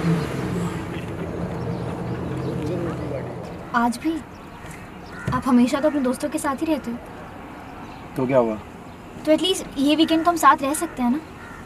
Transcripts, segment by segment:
आज भी आप हमेशा तो अपने दोस्तों के साथ ही रहते हो, तो क्या हुआ? तो एटलीस्ट ये वीकेंड तो हम साथ रह सकते हैं ना।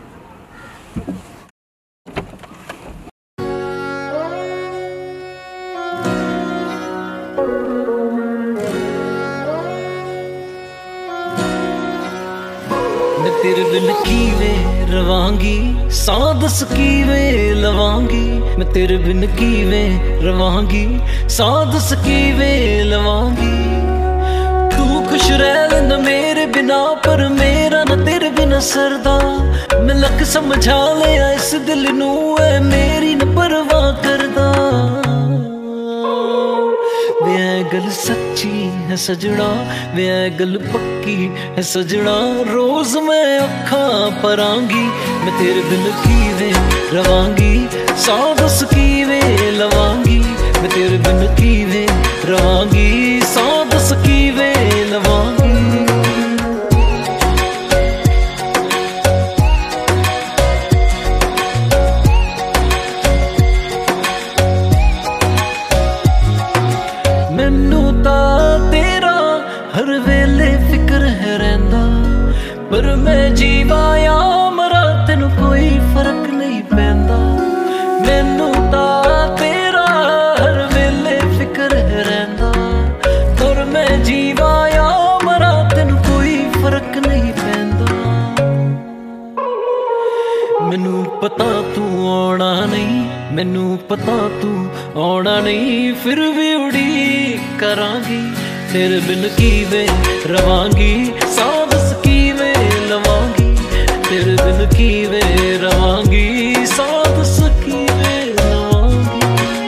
तेरे बिन कीवे रवांगी, सौ दस कीवे लवांगी। मैं तेरे बिन कीवे रवांगी, सौ दस कीवे लवांगी। तू खुश रह लेना मेरे बिना, पर मेरा ना तेरे बिना सरदा। मैं लख समझा लिया इस दिल नू, है मेरी न परवाह करदा। वे गल सच्ची है सजना, वे गल पक्की है सजना। रोज मैं अखा परांगी, मैं तेरे बिन कीवे रवांगी, सौ दस कीवे लवांगी। मैं तेरे बिन कीवे रवांगी, सौ दस कीवे लवांगी। मैनू तां तेरा हर वेले फिक्र है रहिंदा, पर मैं जीवा या मरा तेनू कोई फर्क नहीं पैंदा। मैनू तां तेरा हर वेले फिक्र है रहिंदा, पर मैं जीवा या मरा तेनू कोई फर्क नहीं पैंदा। मैनू पता तू आना नहीं, मैनू पता तू आना नहीं, फिर भी उड़ीक करांगी। तेरे बिन कीवे रवांगी, सौ दस कीवे लवांगी। तेरे बिन कीवे रवांगी, सौ दस कीवे लवांगी।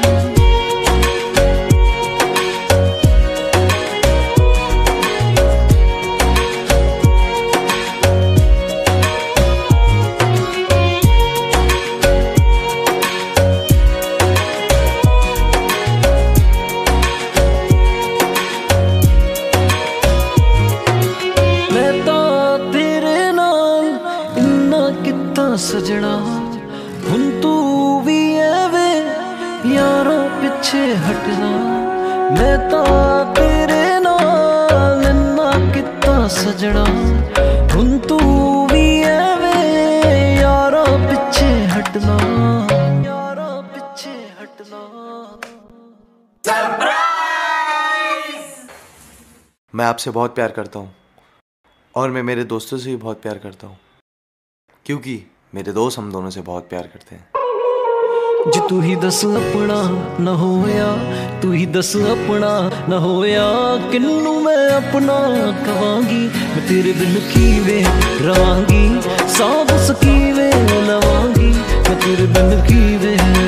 सजना हुन तू भी एवे यारा पिछे हटना, मैं तां तेरे नाल इन्ना किता सजना। हुन तू भी एवे यारा पिछे हटना, यारा पिछे हटना। सरप्राइज! मैं आपसे बहुत प्यार करता हूँ, और मैं मेरे दोस्तों से भी बहुत प्यार करता हूँ, क्योंकि मेरे दोस्त हम दोनों से बहुत प्यार करते हैं। जी तू ही दस अपना न होया, तू ही दस अपना न होया, किन्नू मैं अपना कवांगी। मैं तेरे बिन कीवे रवांगी, सौ दस कीवे लवांगी। मैं तेरे बिन कीवे